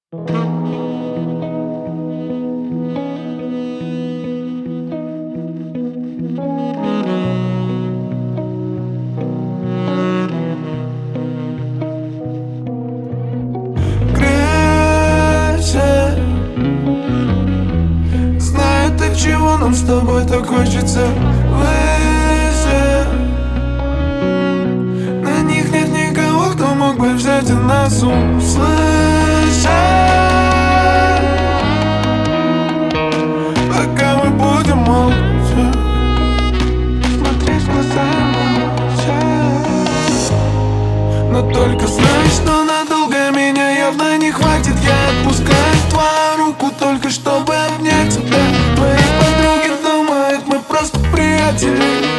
Грейся, знаю, ты чего нам с тобой так хочется выше. На них нет никого, кто мог бы взять и нас услышать. Пока мы будем молча смотреть в глаза и молчать. Но только знай, что надолго меня явно не хватит. Я отпускаю твою руку только чтобы обнять тебя. Твои подруги думают, мы просто приятели.